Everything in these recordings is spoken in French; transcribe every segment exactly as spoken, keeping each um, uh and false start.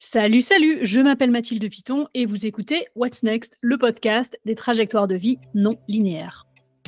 Salut, salut, je m'appelle Mathilde Piton et vous écoutez What's Next, le podcast des trajectoires de vie non linéaires.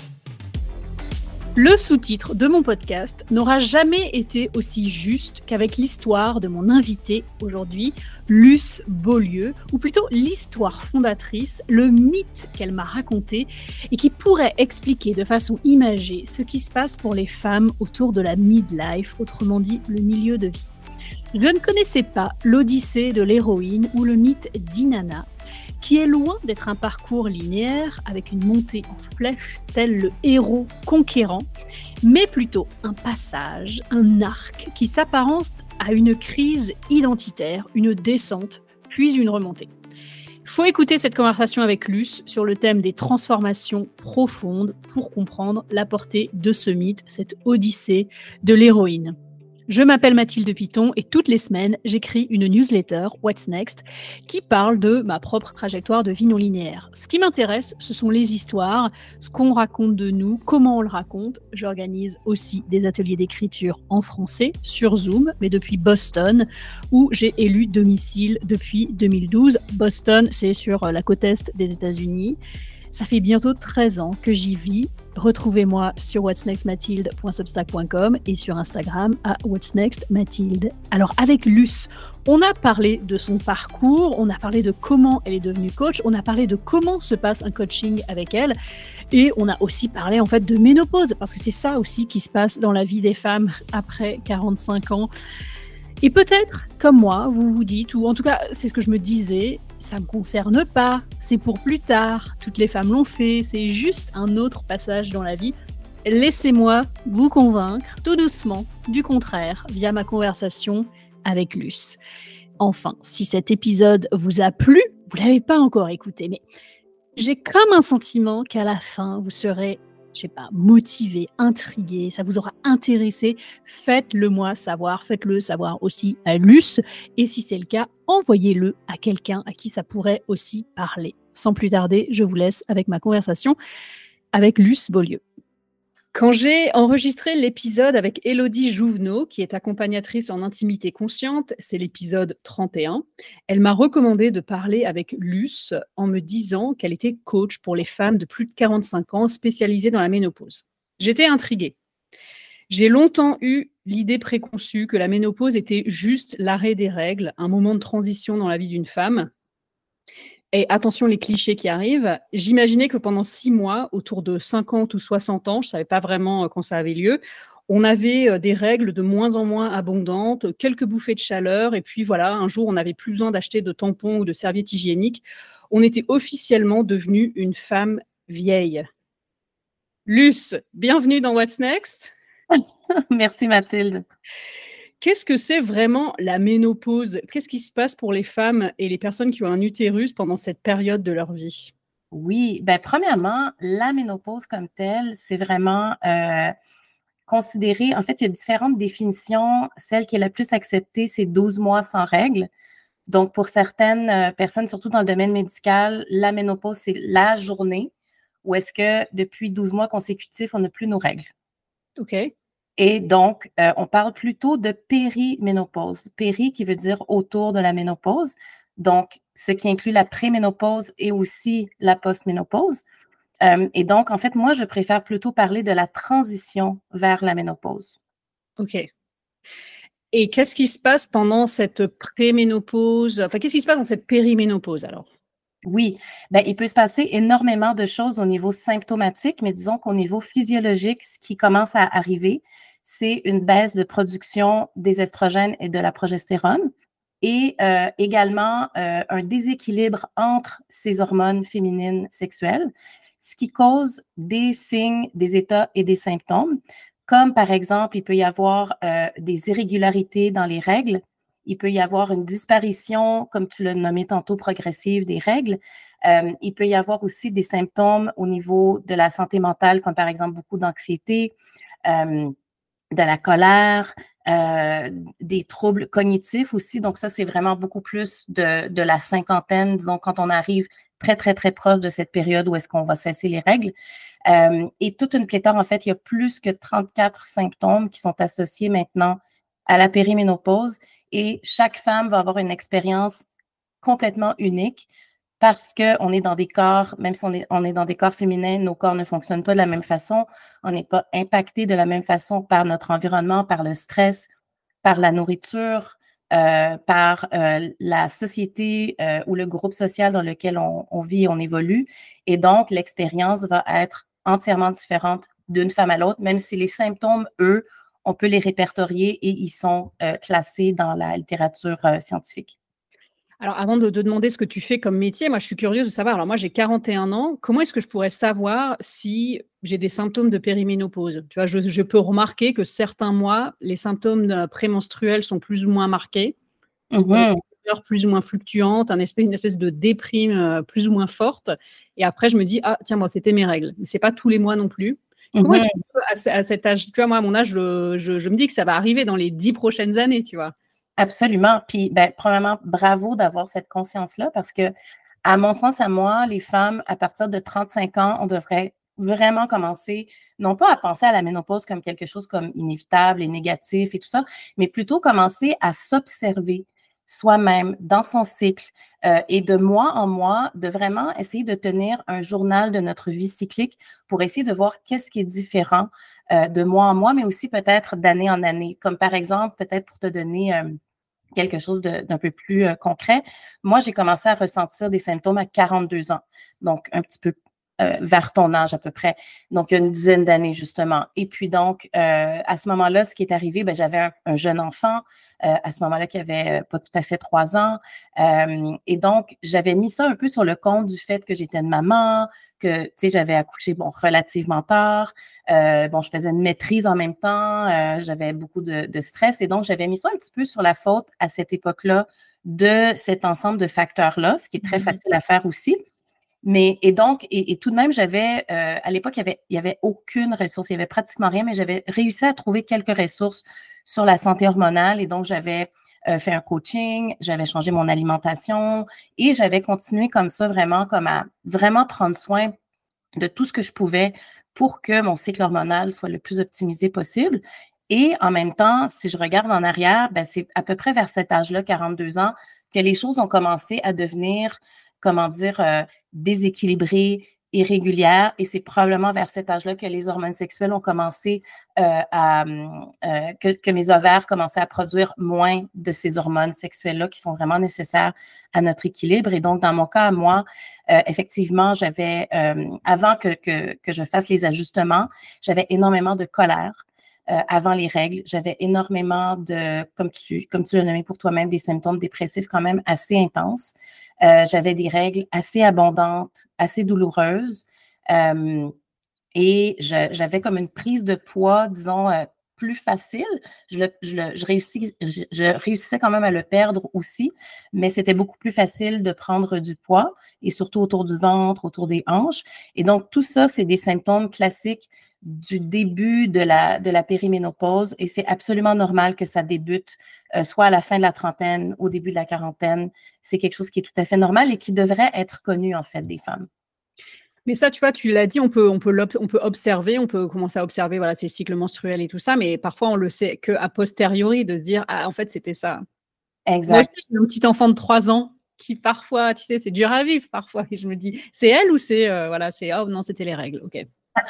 Le sous-titre de mon podcast n'aura jamais été aussi juste qu'avec l'histoire de mon invité aujourd'hui, Luce Beaulieu, ou plutôt l'histoire fondatrice, le mythe qu'elle m'a raconté et qui pourrait expliquer de façon imagée ce qui se passe pour les femmes autour de la midlife, autrement dit le milieu de vie. Je ne connaissais pas l'Odyssée de l'héroïne ou le mythe d'Inanna, qui est loin d'être un parcours linéaire avec une montée en flèche tel le héros conquérant, mais plutôt un passage, un arc qui s'apparente à une crise identitaire, une descente, puis une remontée. Il faut écouter cette conversation avec Luce sur le thème des transformations profondes pour comprendre la portée de ce mythe, cette Odyssée de l'héroïne. Je m'appelle Mathilde Piton et toutes les semaines, j'écris une newsletter, What's Next, qui parle de ma propre trajectoire de vie non linéaire. Ce qui m'intéresse, ce sont les histoires, ce qu'on raconte de nous, comment on le raconte. J'organise aussi des ateliers d'écriture en français sur Zoom, mais depuis Boston, où j'ai élu domicile depuis deux mille douze. Boston, c'est sur la côte est des États-Unis. Ça fait bientôt treize ans que j'y vis. Retrouvez-moi sur whats next mathilde point substack point com et sur Instagram à whats next mathilde. Alors avec Luce, on a parlé de son parcours, on a parlé de comment elle est devenue coach, on a parlé de comment se passe un coaching avec elle et on a aussi parlé en fait de ménopause parce que c'est ça aussi qui se passe dans la vie des femmes après quarante-cinq ans. Et peut-être, comme moi, vous vous dites, ou en tout cas, c'est ce que je me disais, ça ne me concerne pas, c'est pour plus tard, toutes les femmes l'ont fait, c'est juste un autre passage dans la vie. Laissez-moi vous convaincre, tout doucement, du contraire, via ma conversation avec Luce. Enfin, si cet épisode vous a plu, vous ne l'avez pas encore écouté, mais j'ai comme un sentiment qu'à la fin, vous serez je sais pas, motivé, intrigué, ça vous aura intéressé, faites-le moi savoir, faites-le savoir aussi à Luce, et si c'est le cas, envoyez-le à quelqu'un à qui ça pourrait aussi parler. Sans plus tarder, je vous laisse avec ma conversation avec Luce Beaulieu. Quand j'ai enregistré l'épisode avec Élodie Jouvenot, qui est accompagnatrice en intimité consciente, c'est l'épisode trente et un, elle m'a recommandé de parler avec Luce en me disant qu'elle était coach pour les femmes de plus de quarante-cinq ans spécialisées dans la ménopause. J'étais intriguée. J'ai longtemps eu l'idée préconçue que la ménopause était juste l'arrêt des règles, un moment de transition dans la vie d'une femme. Et attention les clichés qui arrivent, j'imaginais que pendant six mois, autour de cinquante ou soixante ans, je ne savais pas vraiment quand ça avait lieu, on avait des règles de moins en moins abondantes, quelques bouffées de chaleur, et puis voilà, un jour, on n'avait plus besoin d'acheter de tampons ou de serviettes hygiéniques. On était officiellement devenue une femme vieille. Luce, bienvenue dans What's Next. Merci Mathilde. Qu'est-ce que c'est vraiment la ménopause? Qu'est-ce qui se passe pour les femmes et les personnes qui ont un utérus pendant cette période de leur vie? Oui, ben premièrement, la ménopause comme telle, c'est vraiment euh, considéré, en fait, il y a différentes définitions. Celle qui est la plus acceptée, c'est douze mois sans règles. Donc, pour certaines euh, personnes, surtout dans le domaine médical, la ménopause, c'est la journée où est-ce que depuis douze mois consécutifs, on n'a plus nos règles. OK. Et donc, euh, on parle plutôt de périménopause. Péri qui veut dire autour de la ménopause. Donc, ce qui inclut la préménopause et aussi la postménopause. Euh, et donc, en fait, moi, je préfère plutôt parler de la transition vers la ménopause. OK. Et qu'est-ce qui se passe pendant cette préménopause? Enfin, qu'est-ce qui se passe dans cette périménopause alors? Oui, ben, il peut se passer énormément de choses au niveau symptomatique, mais disons qu'au niveau physiologique, ce qui commence à arriver, c'est une baisse de production des estrogènes et de la progestérone et euh, également euh, un déséquilibre entre ces hormones féminines sexuelles, ce qui cause des signes, des états et des symptômes, comme par exemple, il peut y avoir euh, des irrégularités dans les règles. Il peut y avoir une disparition, comme tu l'as nommé tantôt, progressive des règles. Euh, il peut y avoir aussi des symptômes au niveau de la santé mentale, comme par exemple beaucoup d'anxiété, euh, de la colère, euh, des troubles cognitifs aussi. Donc ça, c'est vraiment beaucoup plus de, de la cinquantaine, disons, quand on arrive très, très, très proche de cette période où est-ce qu'on va cesser les règles. Euh, et toute une pléthore, en fait, il y a plus que trente-quatre symptômes qui sont associés maintenant à la périménopause. et chaque femme va avoir une expérience complètement unique parce qu'on est dans des corps, même si on est, on est dans des corps féminins, nos corps ne fonctionnent pas de la même façon, on n'est pas impacté de la même façon par notre environnement, par le stress, par la nourriture, euh, par euh, la société euh, ou le groupe social dans lequel on, on vit et on évolue. Et donc, l'expérience va être entièrement différente d'une femme à l'autre, même si les symptômes, eux, on peut les répertorier et ils sont euh, classés dans la littérature euh, scientifique. Alors, avant de te demander ce que tu fais comme métier, moi, je suis curieuse de savoir. Alors, moi, j'ai quarante et un ans. Comment est-ce que je pourrais savoir si j'ai des symptômes de périménopause? Tu vois, je, je peux remarquer que certains mois, les symptômes de- prémenstruels sont plus ou moins marqués, avec Mhm, des humeurs plus ou moins fluctuantes, un espèce, une espèce de déprime euh, plus ou moins forte. Et après, je me dis, ah, tiens, moi, c'était mes règles. Mais c'est pas tous les mois non plus. Comment est-ce mhm. que, à, ce- à cet âge, tu vois, moi, à mon âge, je, je- je me dis que ça va arriver dans les dix prochaines années, tu vois. Absolument. Puis, ben, premièrement, bravo d'avoir cette conscience-là parce que, à mon sens, à moi, les femmes, à partir de trente-cinq ans, on devrait vraiment commencer, non pas à penser à la ménopause comme quelque chose comme inévitable et négatif et tout ça, mais plutôt commencer à s'observer soi-même dans son cycle euh, et de mois en mois, de vraiment essayer de tenir un journal de notre vie cyclique pour essayer de voir qu'est-ce qui est différent euh, de mois en mois, mais aussi peut-être d'année en année. Comme par exemple, peut-être pour te donner euh, quelque chose de- d'un peu plus euh, concret. Moi, j'ai commencé à ressentir des symptômes à quarante-deux ans, donc un petit peu euh, vers ton âge à peu près, donc il y a une dizaine d'années justement. Et puis donc, euh, à ce moment-là, ce qui est arrivé, ben, j'avais un, un jeune enfant, euh, à ce moment-là qui avait euh, pas tout à fait trois ans, euh, et donc j'avais mis ça un peu sur le compte du fait que j'étais une maman, que, tu sais, j'avais accouché, bon, relativement tard, euh, bon, je faisais une maîtrise en même temps, euh, j'avais beaucoup de, de stress et donc j'avais mis ça un petit peu sur la faute à cette époque-là de cet ensemble de facteurs-là, ce qui est très Mhm. facile à faire aussi. Mais, et donc, et, et tout de même, j'avais, euh, à l'époque, il n'y avait, il y avait aucune ressource, il n'y avait pratiquement rien, mais j'avais réussi à trouver quelques ressources sur la santé hormonale et donc j'avais euh, fait un coaching, j'avais changé mon alimentation et j'avais continué comme ça, vraiment, comme à vraiment prendre soin de tout ce que je pouvais pour que mon cycle hormonal soit le plus optimisé possible. Et en même temps, si je regarde en arrière, ben, c'est à peu près vers cet âge-là, quarante-deux ans, que les choses ont commencé à devenir, comment dire, euh, déséquilibrées, irrégulières. Et c'est probablement vers cet âge-là que les hormones sexuelles ont commencé euh, à, euh, que, que mes ovaires commençaient à produire moins de ces hormones sexuelles-là qui sont vraiment nécessaires à notre équilibre. Et donc, dans mon cas, moi, euh, effectivement, j'avais, euh, avant que, que, que je fasse les ajustements, j'avais énormément de colère. Euh, avant les règles, j'avais énormément de, comme tu, comme tu l'as nommé pour toi-même, des symptômes dépressifs quand même assez intenses. Euh, j'avais des règles assez abondantes, assez douloureuses. Euh, et je- j'avais comme une prise de poids, disons, euh, plus facile. Je, le, je, le, je, réussis, je, je réussissais quand même à le perdre aussi, mais c'était beaucoup plus facile de prendre du poids et surtout autour du ventre, autour des hanches. Et donc, tout ça, c'est des symptômes classiques du début de la, de la périménopause et c'est absolument normal que ça débute euh, soit à la fin de la trentaine, au début de la quarantaine. C'est quelque chose qui est tout à fait normal et qui devrait être connu, en fait, des femmes. Mais ça, tu vois, tu l'as dit, on peut, on peut, l'ob- on peut observer, on peut commencer à observer, voilà, ces cycles menstruels et tout ça, mais parfois on le sait que a posteriori de se dire, ah, en fait, c'était ça. Moi aussi, Exact. j'ai un petit enfant de trois ans qui parfois, tu sais, c'est dur à vivre parfois. Et je me dis, c'est elle ou c'est, euh, voilà, c'est, oh non, c'était les règles, ok.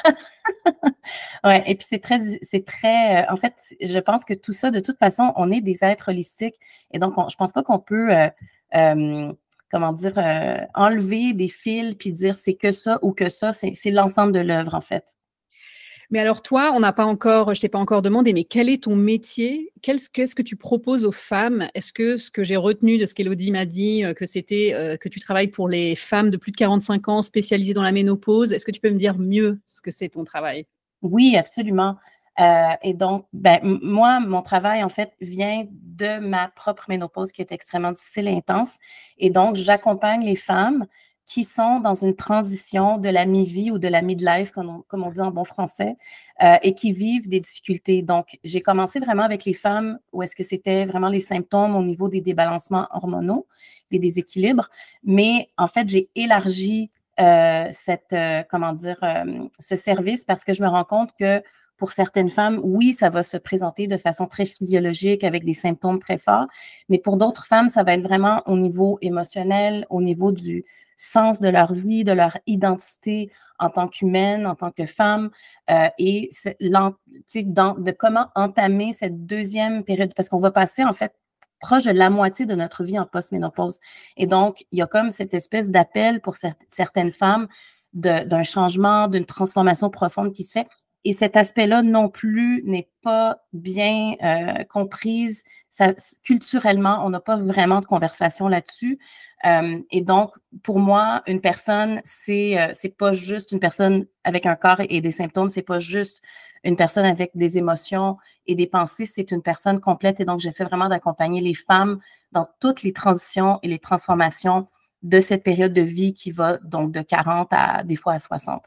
Ouais, et puis c'est très, c'est très, euh, en fait, je pense que tout ça, de toute façon, on est des êtres holistiques et donc on, je pense pas qu'on peut, euh, euh, comment dire, euh, enlever des fils puis dire c'est que ça ou que ça, c'est c'est l'ensemble de l'œuvre en fait. Mais alors toi, on n'a pas encore, je t'ai pas encore demandé, mais quel est ton métier? Qu'est-ce qu'est-ce que tu proposes aux femmes? Est-ce que ce que j'ai retenu de ce qu'Élodie m'a dit, euh, que c'était euh, que tu travailles pour les femmes de plus de quarante-cinq ans spécialisées dans la ménopause, est-ce que tu peux me dire mieux ce que c'est ton travail? Oui, absolument. Euh, et donc, ben, m- moi, mon travail, en fait, vient de ma propre ménopause qui est extrêmement difficile et intense. Et donc, j'accompagne les femmes qui sont dans une transition de la mi-vie ou de la midlife, comme on, comme on dit en bon français, euh, et qui vivent des difficultés. Donc, j'ai commencé vraiment avec les femmes où est-ce que c'était vraiment les symptômes au niveau des débalancements hormonaux, des déséquilibres. Mais en fait, j'ai élargi euh, cette, euh, comment dire, euh, ce service parce que je me rends compte que pour certaines femmes, oui, ça va se présenter de façon très physiologique avec des symptômes très forts, mais pour d'autres femmes, ça va être vraiment au niveau émotionnel, au niveau du sens de leur vie, de leur identité en tant qu'humaine, en tant que femme, euh, et dans, de comment entamer cette deuxième période, parce qu'on va passer en fait proche de la moitié de notre vie en post-ménopause. Et donc, il y a comme cette espèce d'appel pour certaines femmes d'un changement, d'une transformation profonde qui se fait. Et cet aspect-là non plus n'est pas bien euh, comprise. Ça, culturellement, on n'a pas vraiment de conversation là-dessus. Euh, et donc, pour moi, une personne, c'est euh, c'est pas juste une personne avec un corps et des symptômes, c'est pas juste une personne avec des émotions et des pensées, c'est une personne complète. Et donc, j'essaie vraiment d'accompagner les femmes dans toutes les transitions et les transformations de cette période de vie qui va donc de quarante à des fois à soixante.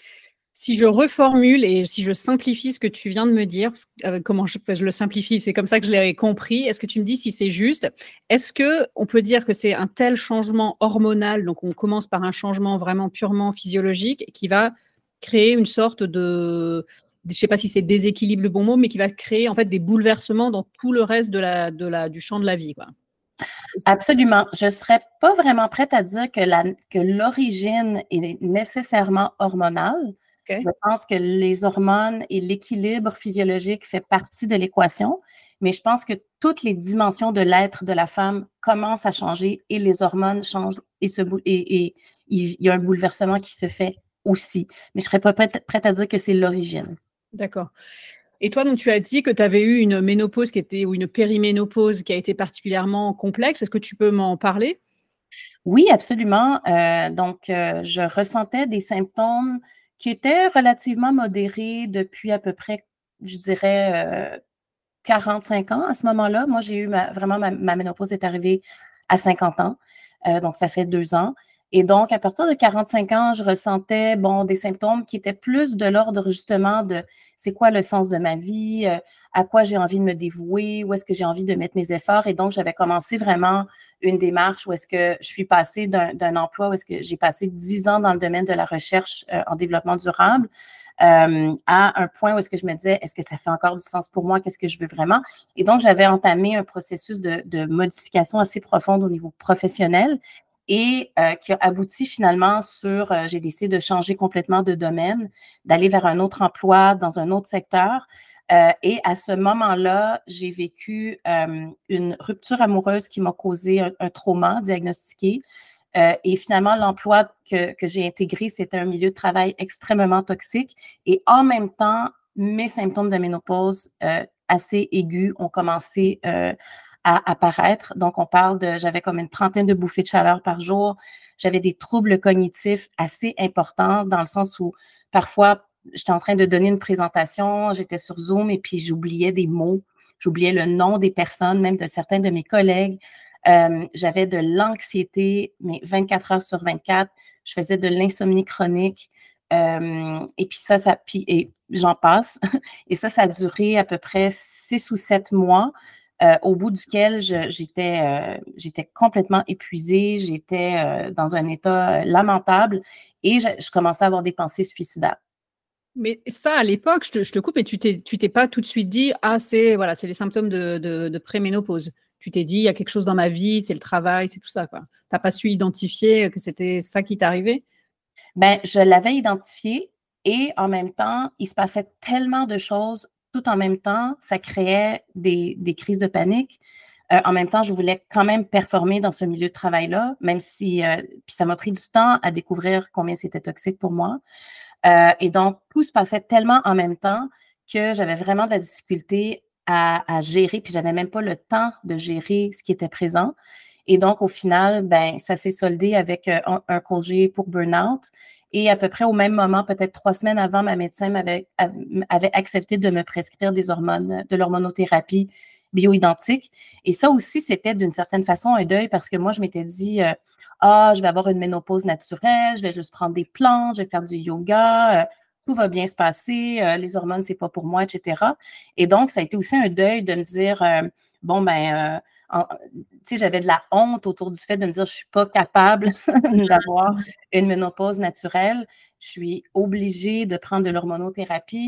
Si je reformule et si je simplifie ce que tu viens de me dire, euh, comment je, je le simplifie, c'est comme ça que je l'ai compris. Est-ce que tu me dis si c'est juste? Est-ce qu'on peut dire que c'est un tel changement hormonal, donc on commence par un changement vraiment purement physiologique qui va créer une sorte de, je ne sais pas si c'est déséquilibre le bon mot, mais qui va créer en fait des bouleversements dans tout le reste de la, de la, du champ de la vie, quoi. Absolument. Je ne serais pas vraiment prête à dire que la, que l'origine est nécessairement hormonale. Okay. Je pense que les hormones et l'équilibre physiologique fait partie de l'équation, mais je pense que toutes les dimensions de l'être de la femme commencent à changer et les hormones changent et, ce, et, et il y a un bouleversement qui se fait aussi. Mais je ne serais pas prête, prête à dire que c'est l'origine. D'accord. Et toi, donc, tu as dit que tu avais eu une ménopause qui était, ou une périménopause qui a été particulièrement complexe. Est-ce que tu peux m'en parler? Oui, absolument. Euh, donc, euh, je ressentais des symptômes qui étaient relativement modérés depuis à peu près, je dirais, euh, quarante-cinq ans à ce moment-là. Moi, j'ai eu ma, vraiment, ma, ma ménopause est arrivée à cinquante ans. Euh, donc, ça fait deux ans. Et donc, à partir de quarante-cinq ans, je ressentais, bon, des symptômes qui étaient plus de l'ordre, justement, de c'est quoi le sens de ma vie, euh, à quoi j'ai envie de me dévouer, où est-ce que j'ai envie de mettre mes efforts. Et donc, j'avais commencé vraiment une démarche où est-ce que je suis passée d'un emploi, où est-ce que j'ai passé dix ans dans le domaine de la recherche euh, en développement durable, Euh, à un point où est-ce que je me disais, est-ce que ça fait encore du sens pour moi? Qu'est-ce que je veux vraiment? Et donc, j'avais entamé un processus de, de modification assez profonde au niveau professionnel et euh, qui a abouti finalement sur, euh, j'ai décidé de changer complètement de domaine, d'aller vers un autre emploi dans un autre secteur. Euh, et à ce moment-là, j'ai vécu euh, une rupture amoureuse qui m'a causé un, un trauma diagnostiqué. Euh, et finalement, l'emploi que, que j'ai intégré, c'était un milieu de travail extrêmement toxique. Et en même temps, mes symptômes de ménopause euh, assez aigus ont commencé euh, à apparaître. Donc, on parle de, j'avais comme une trentaine de bouffées de chaleur par jour. J'avais des troubles cognitifs assez importants dans le sens où parfois, j'étais en train de donner une présentation, j'étais sur Zoom et puis j'oubliais des mots, j'oubliais le nom des personnes, même de certains de mes collègues. Euh, j'avais de l'anxiété, mais vingt-quatre heures sur vingt-quatre. Je faisais de l'insomnie chronique. Euh, et puis ça, ça puis, et j'en passe. Et ça, ça a duré à peu près six ou sept mois, euh, au bout duquel j'étais euh, j'étais complètement épuisée, j'étais euh, dans un état lamentable et je, je commençais à avoir des pensées suicidaires. Mais ça, à l'époque, je te, je te coupe, et tu t'es, tu t'es pas tout de suite dit, ah, c'est voilà, c'est les symptômes de, de, de préménopause. Tu t'es dit, il y a quelque chose dans ma vie, c'est le travail, c'est tout ça, quoi. Tu n'as pas su identifier que c'était ça qui t'arrivait? Ben, je l'avais identifié et en même temps, il se passait tellement de choses tout en même temps, ça créait des, des crises de panique. Euh, en même temps, je voulais quand même performer dans ce milieu de travail-là, même si, euh, puis ça m'a pris du temps à découvrir combien c'était toxique pour moi. Euh, et donc, tout se passait tellement en même temps que j'avais vraiment de la difficulté à, à gérer, puis j'avais même pas le temps de gérer ce qui était présent. Et donc, au final, ben, ça s'est soldé avec un, un congé pour burn-out. Et à peu près au même moment, peut-être trois semaines avant, ma médecin m'avait avait accepté de me prescrire des hormones, de l'hormonothérapie bioidentique. Et ça aussi, c'était d'une certaine façon un deuil parce que moi, je m'étais dit, euh, ah, je vais avoir une ménopause naturelle, je vais juste prendre des plantes, je vais faire du yoga, euh, tout va bien se passer, euh, les hormones, c'est pas pour moi, et cetera. Et donc, ça a été aussi un deuil de me dire, euh, bon, ben, euh, tu sais, j'avais de la honte autour du fait de me dire, je suis pas capable d'avoir une ménopause naturelle, je suis obligée de prendre de l'hormonothérapie.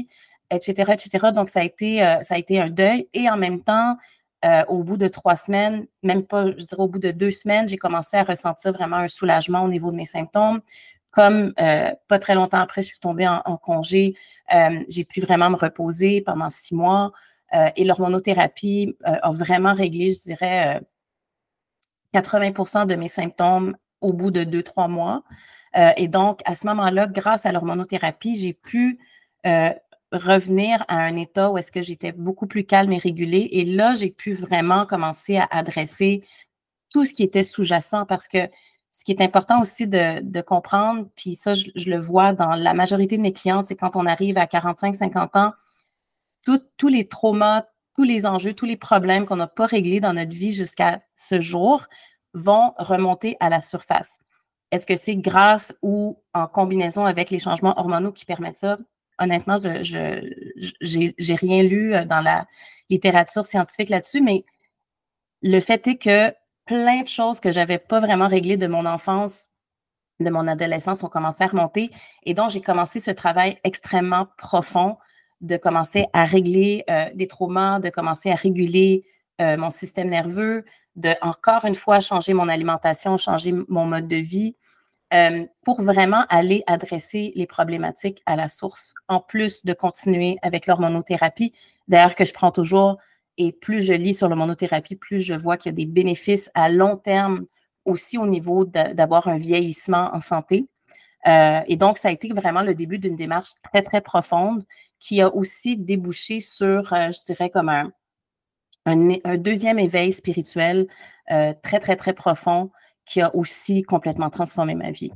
et cetera, et cetera. Donc, ça a été, euh, ça a été un deuil. Et en même temps, euh, au bout de trois semaines, même pas, je dirais au bout de deux semaines, j'ai commencé à ressentir vraiment un soulagement au niveau de mes symptômes. Comme euh, pas très longtemps après, je suis tombée en, en congé, euh, j'ai pu vraiment me reposer pendant six mois. Euh, et l'hormonothérapie euh, a vraiment réglé, je dirais, euh, quatre-vingts pour cent de mes symptômes au bout de deux, trois mois. Euh, et donc, à ce moment-là, grâce à l'hormonothérapie, j'ai pu euh, revenir à un état où est-ce que j'étais beaucoup plus calme et régulée. Et là, j'ai pu vraiment commencer à adresser tout ce qui était sous-jacent parce que ce qui est important aussi de, de comprendre, puis ça, je, je le vois dans la majorité de mes clients, c'est quand on arrive à quarante-cinq, cinquante ans, tout- tous les traumas, tous les enjeux, tous les problèmes qu'on n'a pas réglés dans notre vie jusqu'à ce jour vont remonter à la surface. Est-ce que c'est grâce ou en combinaison avec les changements hormonaux qui permettent ça? Honnêtement, je je, j'ai, j'ai rien lu dans la littérature scientifique là-dessus, mais le fait est que plein de choses que j'avais pas vraiment réglées de mon enfance, de mon adolescence ont commencé à remonter. Et donc, j'ai commencé ce travail extrêmement profond de commencer à régler euh, des traumas, de commencer à réguler euh, mon système nerveux, de encore une fois changer mon alimentation, changer mon mode de vie euh, pour vraiment aller adresser les problématiques à la source, en plus de continuer avec l'hormonothérapie, d'ailleurs que je prends toujours. Et plus je lis sur l'hormonothérapie, plus je vois qu'il y a des bénéfices à long terme aussi au niveau de, d'avoir un vieillissement en santé. Euh, et donc, ça a été vraiment le début d'une démarche très, très profonde qui a aussi débouché sur, euh, je dirais, comme un, un, un deuxième éveil spirituel euh, très, très, très profond qui a aussi complètement transformé ma vie.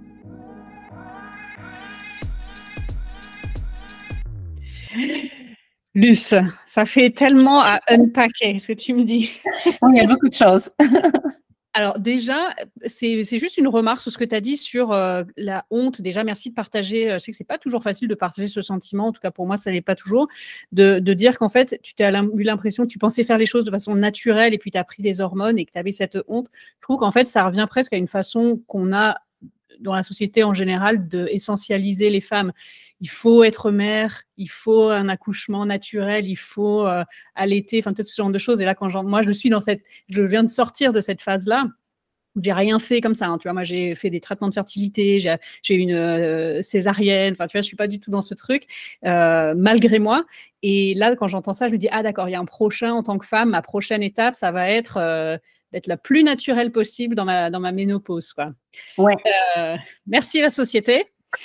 Luce, ça fait tellement à unpacker, ce que tu me dis. Oui, il y a beaucoup de choses. Alors déjà, c'est c'est juste une remarque sur ce que tu as dit sur euh, la honte. Déjà, merci de partager. Je sais que c'est pas toujours facile de partager ce sentiment. En tout cas, pour moi, ça n'est pas toujours. De, de dire qu'en fait, tu as eu l'impression que tu pensais faire les choses de façon naturelle et puis tu as pris des hormones et que tu avais cette honte. Je trouve qu'en fait, ça revient presque à une façon qu'on a dans la société en général d'essentialiser les femmes. Il faut être mère, il faut un accouchement naturel, il faut euh, allaiter, enfin tout ce genre de choses. Et là, quand moi, je suis dans cette, je viens de sortir de cette phase-là, où j'ai rien fait comme ça. Hein, tu vois, moi, j'ai fait des traitements de fertilité, j'ai, j'ai une euh, césarienne. Enfin, tu vois, je suis pas du tout dans ce truc, euh, malgré moi. Et là, quand j'entends ça, je me dis, ah d'accord, il y a un prochain en tant que femme. Ma prochaine étape, ça va être euh, d'être la plus naturelle possible dans ma, dans ma ménopause, quoi. Ouais. Euh, merci la société.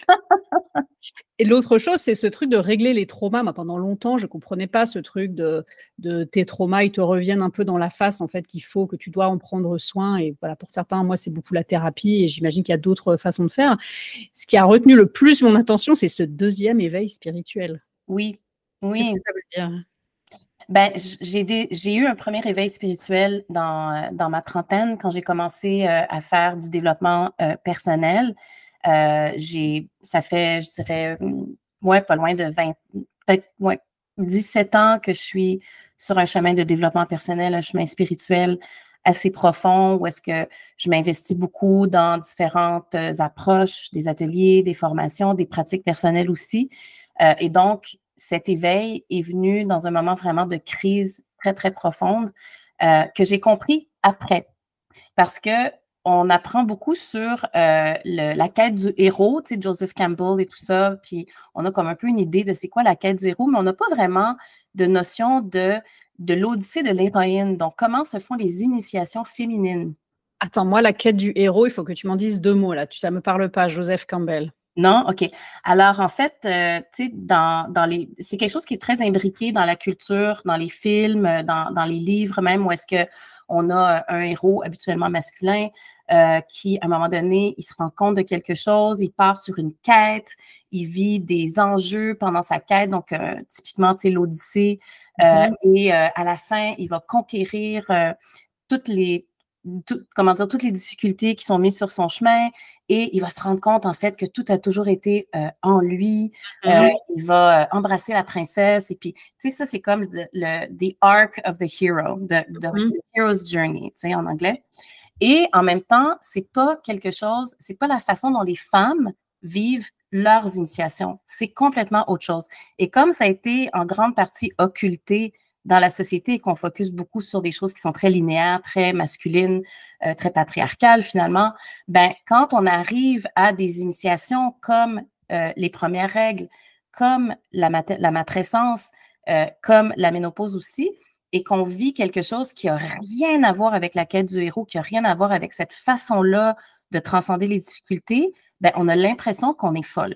Et l'autre chose, c'est ce truc de régler les traumas. Moi, pendant longtemps, je ne comprenais pas ce truc de, de tes traumas, ils te reviennent un peu dans la face, en fait, qu'il faut, que tu dois en prendre soin. Et voilà, pour certains, moi, c'est beaucoup la thérapie et j'imagine qu'il y a d'autres façons de faire. Ce qui a retenu le plus mon attention, c'est ce deuxième éveil spirituel. Oui, oui. Qu'est-ce que ça veut dire? Ben, j'ai, des, j'ai eu un premier éveil spirituel dans, dans ma trentaine quand j'ai commencé euh, à faire du développement euh, personnel. Euh, j'ai, ça fait, je dirais, ouais, pas loin de vingt, peut-être ouais, dix-sept ans que je suis sur un chemin de développement personnel, un chemin spirituel assez profond où est-ce que je m'investis beaucoup dans différentes approches, des ateliers, des formations, des pratiques personnelles aussi. Euh, et donc, cet éveil est venu dans un moment vraiment de crise très, très profonde euh, que j'ai compris après. Parce que on apprend beaucoup sur euh, le, la quête du héros, tu sais, Joseph Campbell et tout ça, puis on a comme un peu une idée de c'est quoi la quête du héros, mais on n'a pas vraiment de notion de, de l'odyssée de l'héroïne. Donc, comment se font les initiations féminines? Attends, moi, la quête du héros, il faut que tu m'en dises deux mots, là. Ça ne me parle pas, Joseph Campbell. Non? OK. Alors, en fait, euh, tu sais, dans, dans les. C'est quelque chose qui est très imbriqué dans la culture, dans les films, dans, dans les livres même, où est-ce qu'on a un héros habituellement masculin euh, qui, à un moment donné, il se rend compte de quelque chose, il part sur une quête, il vit des enjeux pendant sa quête, donc euh, typiquement, tu sais, l'Odyssée. Euh, mm-hmm. Et euh, à la fin, il va conquérir euh, toutes les. Tout, comment dire, toutes les difficultés qui sont mises sur son chemin et il va se rendre compte, en fait, que tout a toujours été euh, en lui. Mm-hmm. Euh, il va euh, embrasser la princesse et puis, tu sais, ça, c'est comme le, le the arc of the hero, the, the, mm-hmm. the hero's journey, tu sais, en anglais. Et en même temps, c'est pas quelque chose, c'est pas la façon dont les femmes vivent leurs initiations. C'est complètement autre chose. Et comme ça a été en grande partie occulté dans la société et qu'on focus beaucoup sur des choses qui sont très linéaires, très masculines, euh, très patriarcales finalement, ben, quand on arrive à des initiations comme euh, les premières règles, comme la, mat- la matrescence, euh, comme la ménopause aussi, et qu'on vit quelque chose qui n'a rien à voir avec la quête du héros, qui n'a rien à voir avec cette façon-là de transcender les difficultés, ben, on a l'impression qu'on est folle.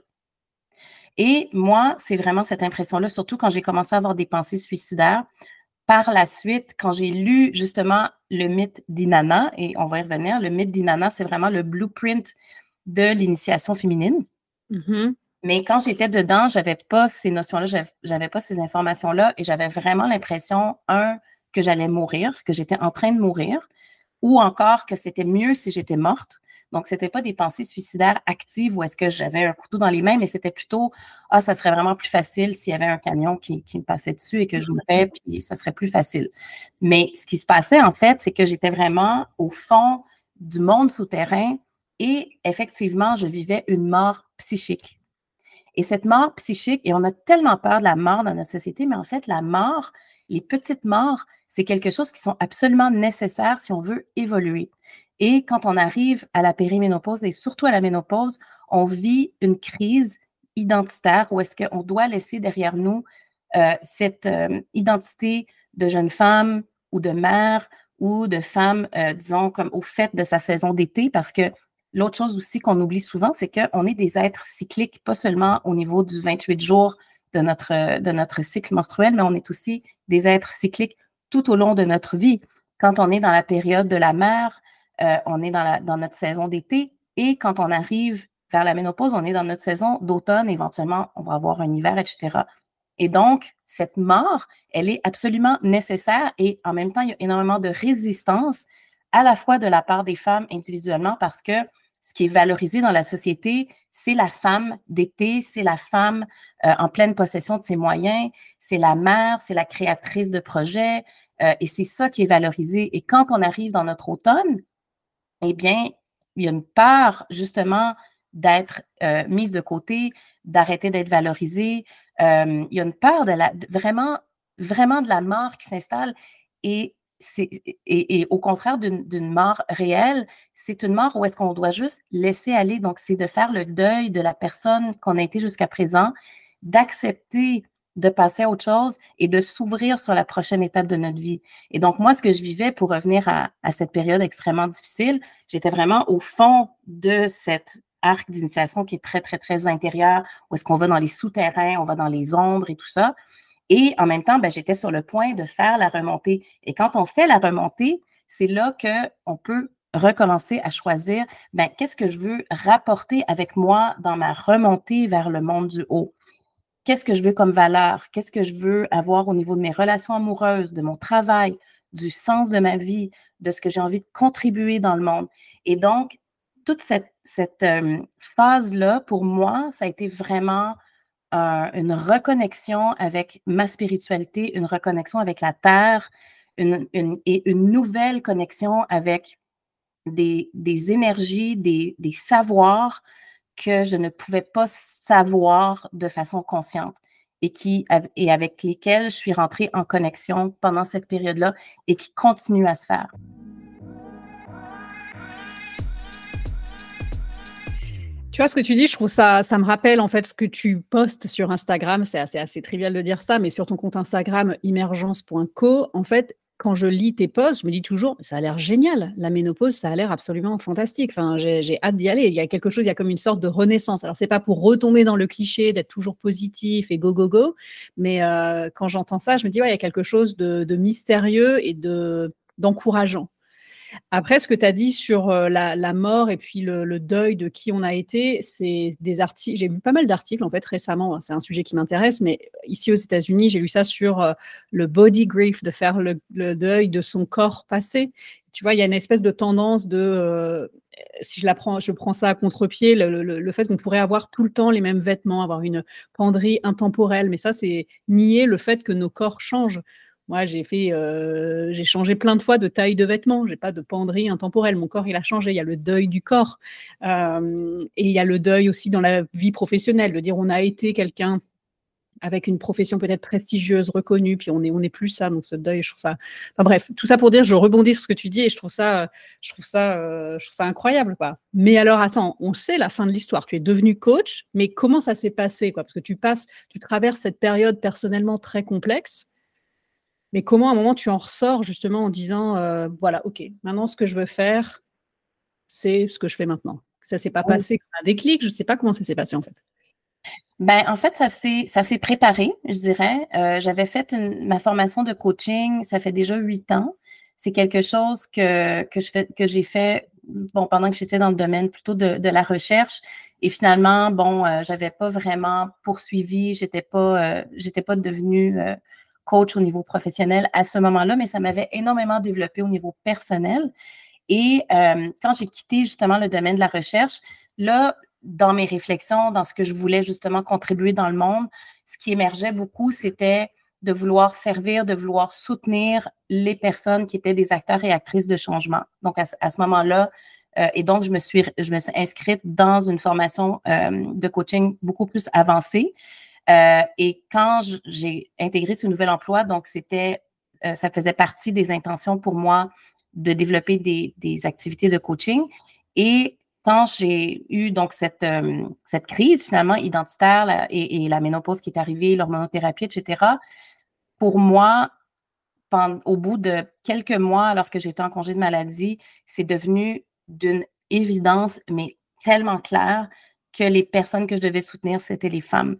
Et moi, c'est vraiment cette impression-là, surtout quand j'ai commencé à avoir des pensées suicidaires. Par la suite, quand j'ai lu justement le mythe d'Inanna, et on va y revenir, le mythe d'Inanna, c'est vraiment le blueprint de l'initiation féminine. Mm-hmm. Mais quand j'étais dedans, j'avais pas ces notions-là, j'avais, j'avais pas ces informations-là, et j'avais vraiment l'impression, un, que j'allais mourir, que j'étais en train de mourir, ou encore que c'était mieux si j'étais morte. Donc, ce n'était pas des pensées suicidaires actives où est-ce que j'avais un couteau dans les mains, mais c'était plutôt, ah, ça serait vraiment plus facile s'il y avait un camion qui, qui me passait dessus et que je mourrais, puis ça serait plus facile. Mais ce qui se passait, en fait, c'est que j'étais vraiment au fond du monde souterrain et effectivement, je vivais une mort psychique. Et cette mort psychique, et on a tellement peur de la mort dans notre société, mais en fait, la mort, les petites morts, c'est quelque chose qui sont absolument nécessaires si on veut évoluer. Et quand on arrive à la périménopause et surtout à la ménopause, on vit une crise identitaire où est-ce qu'on doit laisser derrière nous euh, cette euh, identité de jeune femme ou de mère ou de femme, euh, disons, comme au fait de sa saison d'été, parce que l'autre chose aussi qu'on oublie souvent, c'est qu'on est des êtres cycliques, pas seulement au niveau du vingt-huit jours de notre, de notre cycle menstruel, mais on est aussi des êtres cycliques tout au long de notre vie. Quand on est dans la période de la mère, euh, on est dans, la, dans notre saison d'été, et quand on arrive vers la ménopause, on est dans notre saison d'automne, éventuellement, on va avoir un hiver, et cetera. Et donc, cette mort, elle est absolument nécessaire, et en même temps, il y a énormément de résistance, à la fois de la part des femmes individuellement, parce que ce qui est valorisé dans la société, c'est la femme d'été, c'est la femme euh, en pleine possession de ses moyens, c'est la mère, c'est la créatrice de projets, euh, et c'est ça qui est valorisé. Et quand on arrive dans notre automne, eh bien, il y a une peur, justement, d'être euh, mise de côté, d'arrêter d'être valorisée. Euh, il y a une peur de la, de, vraiment, vraiment de la mort qui s'installe. Et C'est, et, et au contraire d'une, d'une mort réelle, c'est une mort où est-ce qu'on doit juste laisser aller. Donc, c'est de faire le deuil de la personne qu'on a été jusqu'à présent, d'accepter de passer à autre chose et de s'ouvrir sur la prochaine étape de notre vie. Et donc, moi, ce que je vivais pour revenir à, à cette période extrêmement difficile, j'étais vraiment au fond de cet arc d'initiation qui est très, très, très intérieur, où est-ce qu'on va dans les souterrains, on va dans les ombres et tout ça. Et en même temps, ben, j'étais sur le point de faire la remontée. Et quand on fait la remontée, c'est là qu'on peut recommencer à choisir, ben, qu'est-ce que je veux rapporter avec moi dans ma remontée vers le monde du haut? Qu'est-ce que je veux comme valeur? Qu'est-ce que je veux avoir au niveau de mes relations amoureuses, de mon travail, du sens de ma vie, de ce que j'ai envie de contribuer dans le monde? Et donc, toute cette, cette euh, phase-là, pour moi, ça a été vraiment Euh, une reconnexion avec ma spiritualité, une reconnexion avec la terre, une, une, et une nouvelle connexion avec des, des énergies, des, des savoirs que je ne pouvais pas savoir de façon consciente et, qui, et avec lesquels je suis rentrée en connexion pendant cette période-là et qui continuent à se faire. Tu vois ce que tu dis, je trouve ça, ça me rappelle en fait ce que tu postes sur Instagram. C'est assez, assez trivial de dire ça, mais sur ton compte Instagram immergence point co, en fait, quand je lis tes posts, je me dis toujours, ça a l'air génial. La ménopause, ça a l'air absolument fantastique. Enfin, j'ai, j'ai hâte d'y aller. Il y a quelque chose, il y a comme une sorte de renaissance. Alors, c'est pas pour retomber dans le cliché d'être toujours positif et go go go, mais euh, quand j'entends ça, je me dis ouais, il y a quelque chose de, de mystérieux et de d'encourageant. Après, ce que tu as dit sur euh, la, la mort et puis le, le deuil de qui on a été, c'est des articles. J'ai lu pas mal d'articles en fait récemment. C'est un sujet qui m'intéresse, mais ici aux États-Unis, j'ai lu ça sur euh, le body grief, de faire le, le deuil de son corps passé. Tu vois, il y a une espèce de tendance de, euh, si je la prends, je prends ça à contre-pied, le, le, le fait qu'on pourrait avoir tout le temps les mêmes vêtements, avoir une penderie intemporelle. Mais ça, c'est nier le fait que nos corps changent. Moi, j'ai fait, euh, j'ai changé plein de fois de taille de vêtements. J'ai pas de penderie intemporelle. Mon corps, il a changé. Il y a le deuil du corps. Euh, et il y a le deuil aussi dans la vie professionnelle. De dire, on a été quelqu'un avec une profession peut-être prestigieuse, reconnue, puis on n'est on est plus ça, donc ce deuil, je trouve ça... Enfin bref, tout ça pour dire, je rebondis sur ce que tu dis et je trouve ça, je trouve ça, euh, je trouve ça incroyable, quoi. Mais alors, attends, on sait la fin de l'histoire. Tu es devenu coach, mais comment ça s'est passé, quoi? Parce que tu passes, tu traverses cette période personnellement très complexe, mais comment à un moment tu en ressors justement en disant, euh, voilà, ok, maintenant ce que je veux faire, c'est ce que je fais maintenant. Ça s'est pas passé comme un déclic, je sais pas comment ça s'est passé en fait. Ben, en fait, ça s'est, ça s'est préparé, je dirais. Euh, j'avais fait une, ma formation de coaching, ça fait déjà huit ans. C'est quelque chose que, que, je fais, que j'ai fait bon, pendant que j'étais dans le domaine plutôt de, de la recherche. Et finalement, bon, euh, j'avais pas vraiment poursuivi, j'étais pas, euh, j'étais pas devenue euh, coach au niveau professionnel à ce moment-là, mais ça m'avait énormément développé au niveau personnel. Et euh, quand j'ai quitté justement le domaine de la recherche, là, dans mes réflexions, dans ce que je voulais justement contribuer dans le monde, ce qui émergeait beaucoup, c'était de vouloir servir, de vouloir soutenir les personnes qui étaient des acteurs et actrices de changement. Donc, à, à ce moment-là, euh, et donc, je me suis, je me suis inscrite dans une formation euh, de coaching beaucoup plus avancée. Euh, et quand j'ai intégré ce nouvel emploi, donc c'était, euh, ça faisait partie des intentions pour moi de développer des, des activités de coaching. Et quand j'ai eu donc cette, euh, cette crise finalement identitaire la, et, et la ménopause qui est arrivée, l'hormonothérapie, et cetera, pour moi, pendant, au bout de quelques mois, alors que j'étais en congé de maladie, c'est devenu d'une évidence, mais tellement clair, que les personnes que je devais soutenir, c'était les femmes.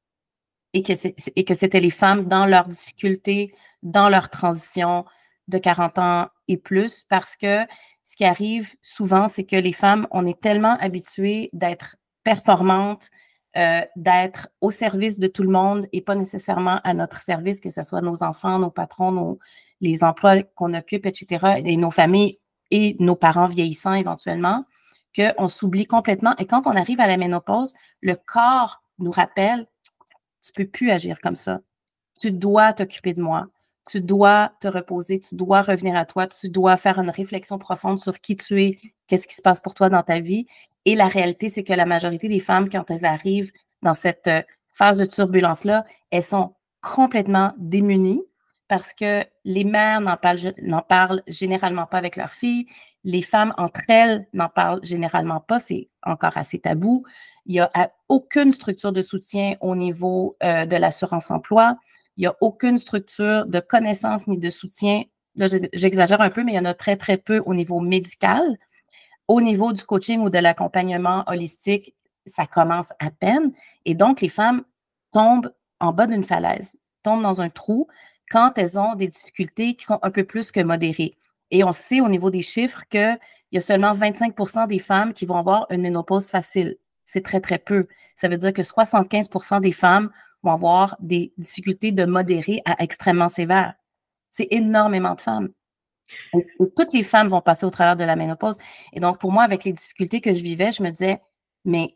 Et que, c'est, et que c'était les femmes dans leurs difficultés, dans leur transition de quarante ans et plus, parce que ce qui arrive souvent, c'est que les femmes, on est tellement habituées d'être performantes, euh, d'être au service de tout le monde et pas nécessairement à notre service, que ce soit nos enfants, nos patrons, nos, les emplois qu'on occupe, et cetera, et nos familles et nos parents vieillissants éventuellement, qu'on s'oublie complètement. Et quand on arrive à la ménopause, le corps nous rappelle, tu ne peux plus agir comme ça. Tu dois t'occuper de moi. Tu dois te reposer, tu dois revenir à toi, tu dois faire une réflexion profonde sur qui tu es, qu'est-ce qui se passe pour toi dans ta vie. Et la réalité, c'est que la majorité des femmes, quand elles arrivent dans cette phase de turbulence-là, elles sont complètement démunies parce que les mères n'en parlent, n'en parlent généralement pas avec leurs filles. Les femmes entre elles n'en parlent généralement pas. C'est encore assez tabou. Il n'y a aucune structure de soutien au niveau euh, de l'assurance-emploi. Il n'y a aucune structure de connaissance ni de soutien. Là, j'exagère un peu, mais il y en a très, très peu au niveau médical. Au niveau du coaching ou de l'accompagnement holistique, ça commence à peine. Et donc, les femmes tombent en bas d'une falaise, tombent dans un trou quand elles ont des difficultés qui sont un peu plus que modérées. Et on sait au niveau des chiffres qu'il y a seulement vingt-cinq pour cent des femmes qui vont avoir une ménopause facile. C'est très, très peu. Ça veut dire que soixante-quinze pour cent des femmes vont avoir des difficultés de modérées à extrêmement sévères. C'est énormément de femmes. Et, et toutes les femmes vont passer au travers de la ménopause. Et donc, pour moi, avec les difficultés que je vivais, je me disais, mais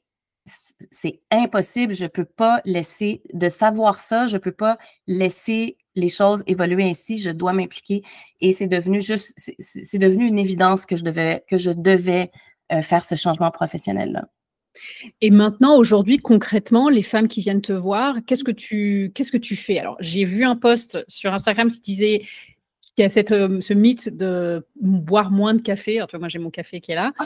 c'est impossible, je ne peux pas laisser, de savoir ça, je ne peux pas laisser les choses évoluer ainsi, je dois m'impliquer. Et c'est devenu juste, c'est, c'est devenu une évidence que je devais, que je devais euh, faire ce changement professionnel-là. Et maintenant, aujourd'hui, concrètement, les femmes qui viennent te voir, qu'est-ce que tu, qu'est-ce que tu fais? Alors, j'ai vu un post sur Instagram qui disait qu'il y a cette, euh, ce mythe de boire moins de café. Alors, toi, moi, j'ai mon café qui est là.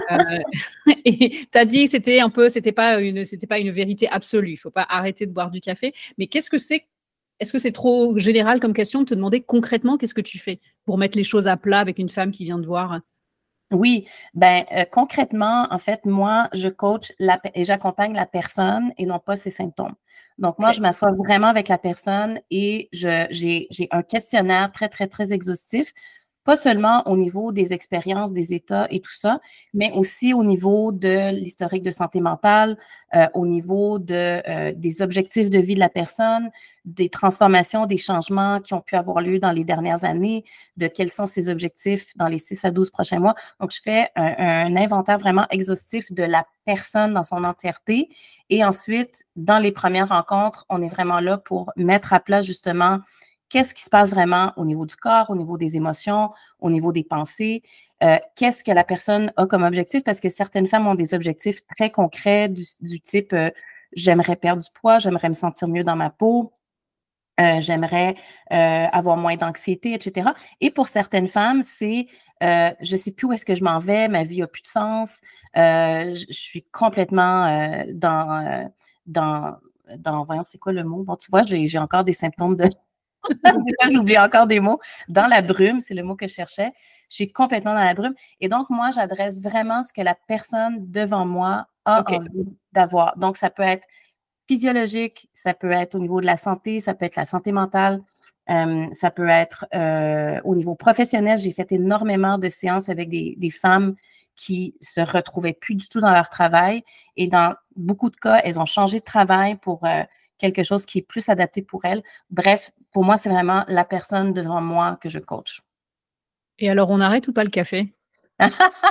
euh, et tu as dit que c'était un peu, c'était pas une, c'était pas une vérité absolue. Il ne faut pas arrêter de boire du café. Mais qu'est-ce que c'est? Est-ce que c'est trop général comme question de te demander concrètement qu'est-ce que tu fais pour mettre les choses à plat avec une femme qui vient te voir? Oui, ben euh, concrètement, en fait, moi, je coach la, et j'accompagne la personne et non pas ses symptômes. Donc, moi, okay. je m'assois vraiment avec la personne et je, j'ai, j'ai un questionnaire très, très, très exhaustif, pas seulement au niveau des expériences, des états et tout ça, mais aussi au niveau de l'historique de santé mentale, euh, au niveau de, euh, des objectifs de vie de la personne, des transformations, des changements qui ont pu avoir lieu dans les dernières années, de quels sont ses objectifs dans les six à douze prochains mois. Donc, je fais un, un inventaire vraiment exhaustif de la personne dans son entièreté. Et ensuite, dans les premières rencontres, on est vraiment là pour mettre à plat justement qu'est-ce qui se passe vraiment au niveau du corps, au niveau des émotions, au niveau des pensées, euh, qu'est-ce que la personne a comme objectif, parce que certaines femmes ont des objectifs très concrets du, du type euh, j'aimerais perdre du poids, j'aimerais me sentir mieux dans ma peau, euh, j'aimerais euh, avoir moins d'anxiété, et cetera. Et pour certaines femmes, c'est euh, je ne sais plus où est-ce que je m'en vais, ma vie n'a plus de sens, euh, je, je suis complètement euh, dans, euh, dans, dans, voyons, c'est quoi le mot? Bon, tu vois, j'ai, j'ai encore des symptômes de, j'oublie encore des mots. Dans la brume, c'est le mot que je cherchais. Je suis complètement dans la brume. Et donc, moi, j'adresse vraiment ce que la personne devant moi a Okay. envie d'avoir. Donc, ça peut être physiologique, ça peut être au niveau de la santé, ça peut être la santé mentale, euh, ça peut être euh, au niveau professionnel. J'ai fait énormément de séances avec des, des femmes qui se retrouvaient plus du tout dans leur travail. Et dans beaucoup de cas, elles ont changé de travail pour euh, quelque chose qui est plus adapté pour elles. Bref, pour moi, c'est vraiment la personne devant moi que je coach. Et alors, on arrête ou pas le café? euh,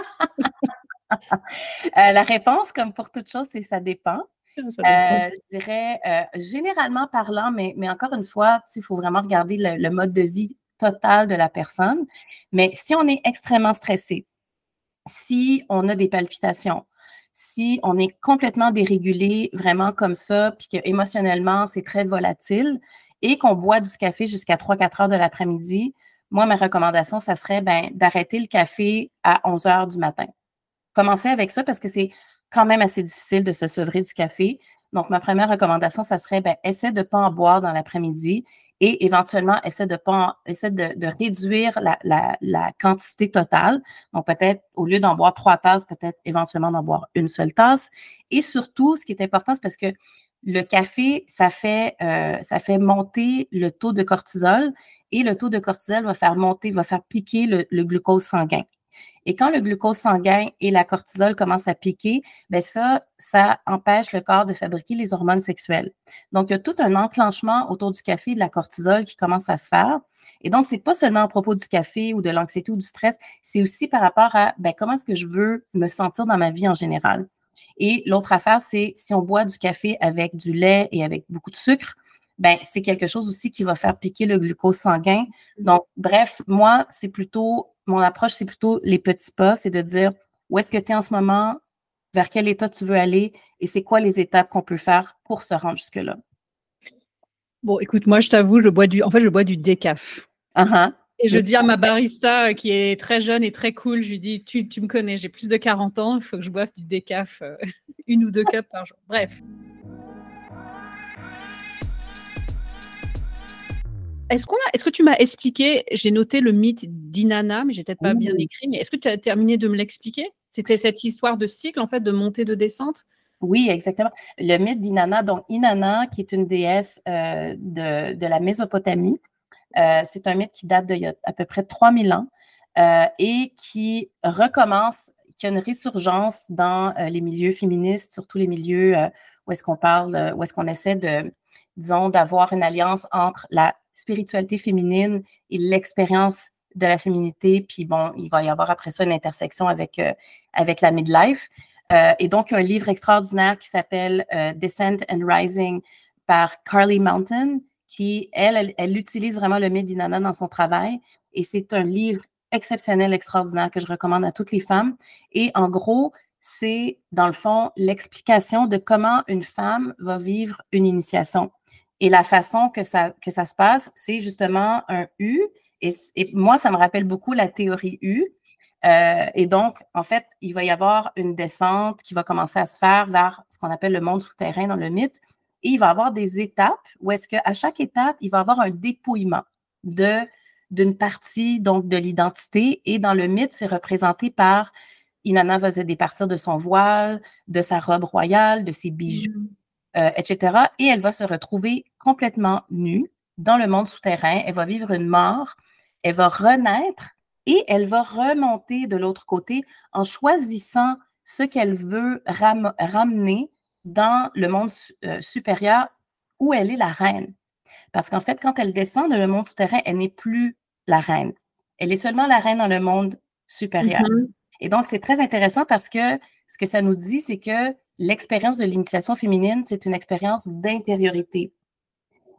la réponse, comme pour toute chose, c'est ça dépend. Ça dépend. Euh, je dirais, euh, généralement parlant, mais, mais encore une fois, il faut vraiment regarder le, le mode de vie total de la personne. Mais si on est extrêmement stressé, si on a des palpitations, si on est complètement dérégulé, vraiment comme ça, puis que émotionnellement, c'est très volatile, et qu'on boit du café jusqu'à trois quatre heures de l'après-midi, moi, ma recommandation, ça serait ben, d'arrêter le café à onze heures du matin. Commencer avec ça parce que c'est quand même assez difficile de se sevrer du café. Donc, ma première recommandation, ça serait, ben, essaie de ne pas en boire dans l'après-midi et éventuellement, essaie de, pas en, essaie de, de réduire la, la, la quantité totale. Donc, peut-être, au lieu d'en boire trois tasses, peut-être éventuellement d'en boire une seule tasse. Et surtout, ce qui est important, c'est parce que le café, ça fait, euh, ça fait monter le taux de cortisol et le taux de cortisol va faire monter, va faire piquer le, le glucose sanguin. Et quand le glucose sanguin et la cortisol commencent à piquer, bien ça, ça empêche le corps de fabriquer les hormones sexuelles. Donc, il y a tout un enclenchement autour du café et de la cortisol qui commence à se faire. Et donc, ce n'est pas seulement à propos du café ou de l'anxiété ou du stress, c'est aussi par rapport à bien, comment est-ce que je veux me sentir dans ma vie en général. Et l'autre affaire, c'est si on boit du café avec du lait et avec beaucoup de sucre, ben, c'est quelque chose aussi qui va faire piquer le glucose sanguin. Donc, bref, moi, c'est plutôt, mon approche, c'est plutôt les petits pas, c'est de dire où est-ce que tu es en ce moment, vers quel état tu veux aller et c'est quoi les étapes qu'on peut faire pour se rendre jusque-là. Bon, écoute, moi, je t'avoue, je bois du, en fait, je bois du décaf. Uh-huh. Et je dis à ma barista qui est très jeune et très cool, je lui dis, tu, tu me connais, j'ai plus de quarante ans, il faut que je boive du décaf, euh, une ou deux cups par jour. Bref. Est-ce, qu'on a, est-ce que tu m'as expliqué, j'ai noté le mythe d'Inanna, mais j'ai peut-être pas Oui. bien écrit, mais est-ce que tu as terminé de me l'expliquer? C'était cette histoire de cycle, en fait, de montée, de descente? Oui, exactement. Le mythe d'Inanna, donc Inanna, qui est une déesse euh, de, de la Mésopotamie, euh, c'est un mythe qui date d'il y a à peu près trois mille ans euh, et qui recommence, qui a une résurgence dans euh, les milieux féministes, surtout les milieux euh, où est-ce qu'on parle, euh, où est-ce qu'on essaie de, disons, d'avoir une alliance entre la spiritualité féminine et l'expérience de la féminité. Puis bon, il va y avoir après ça une intersection avec, euh, avec la midlife. Euh, et donc, il y a un livre extraordinaire qui s'appelle euh, Descent and Rising par Carly Mountain, qui, elle, elle, elle utilise vraiment le mythe d'Inanna dans son travail. Et c'est un livre exceptionnel, extraordinaire que je recommande à toutes les femmes. Et en gros, c'est, dans le fond, l'explication de comment une femme va vivre une initiation. Et la façon que ça, que ça se passe, c'est justement un U. Et, et moi, ça me rappelle beaucoup la théorie U. Euh, et donc, en fait, il va y avoir une descente qui va commencer à se faire vers ce qu'on appelle le monde souterrain dans le mythe. Et il va y avoir des étapes où est-ce qu'à chaque étape, il va y avoir un dépouillement de, d'une partie donc, de l'identité. Et dans le mythe, c'est représenté par Inanna va se départir de son voile, de sa robe royale, de ses bijoux, mmh. euh, et cetera. Et elle va se retrouver complètement nue dans le monde souterrain. Elle va vivre une mort. Elle va renaître. Et elle va remonter de l'autre côté en choisissant ce qu'elle veut ram- ramener dans le monde euh, supérieur où elle est la reine. Parce qu'en fait, quand elle descend dans le monde souterrain, elle n'est plus la reine. Elle est seulement la reine dans le monde supérieur. Mm-hmm. Et donc, c'est très intéressant parce que ce que ça nous dit, c'est que l'expérience de l'initiation féminine, c'est une expérience d'intériorité.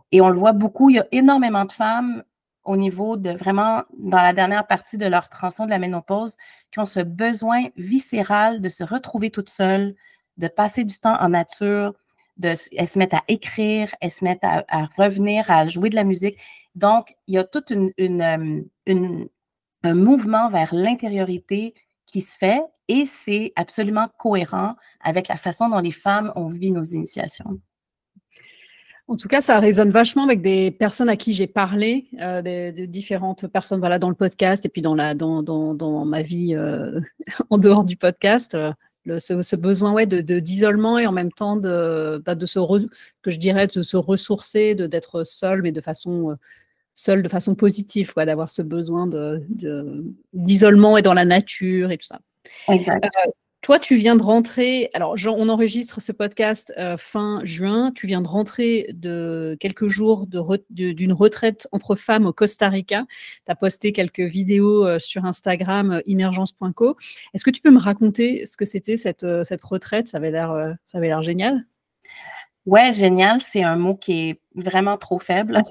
Et on le voit beaucoup, il y a énormément de femmes au niveau de vraiment, dans la dernière partie de leur transition de la ménopause, qui ont ce besoin viscéral de se retrouver toutes seules, de passer du temps en nature, de, elles se mettent à écrire, elles se mettent à, à revenir, à jouer de la musique. Donc, il y a tout une, une, une, un mouvement vers l'intériorité qui se fait et c'est absolument cohérent avec la façon dont les femmes ont vécu nos initiations. En tout cas, ça résonne vachement avec des personnes à qui j'ai parlé, euh, de, de différentes personnes voilà, dans le podcast et puis dans, la, dans, dans, dans ma vie euh, en dehors du podcast. Euh, le, ce, ce besoin ouais, de, de, d'isolement et en même temps de, bah, de se re, que je dirais de se ressourcer, de, d'être seule, mais de façon, euh, seule de façon positive, quoi, d'avoir ce besoin de, de, d'isolement et dans la nature et tout ça. Exact. Euh, Toi, tu viens de rentrer, alors on enregistre ce podcast euh, fin juin, tu viens de rentrer de quelques jours de re, de, d'une retraite entre femmes au Costa Rica. Tu as posté quelques vidéos euh, sur Instagram, euh, immergence point co. Est-ce que tu peux me raconter ce que c'était cette, euh, cette retraite? Ça avait l'air, euh, ça avait l'air génial. Ouais, génial, c'est un mot qui est vraiment trop faible.